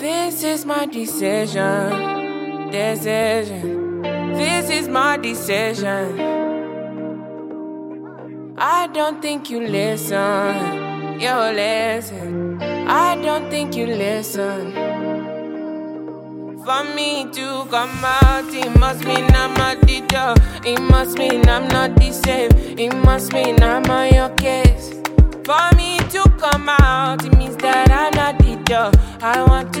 This is my decision. Decision. This is my decision. I don't think you listen. You listen. I don't think you listen. For me to come out, it must mean I'm at the door. It must mean I'm not the same. It must mean I'm on your case. For me to come out, it means that I'm not the door. I want to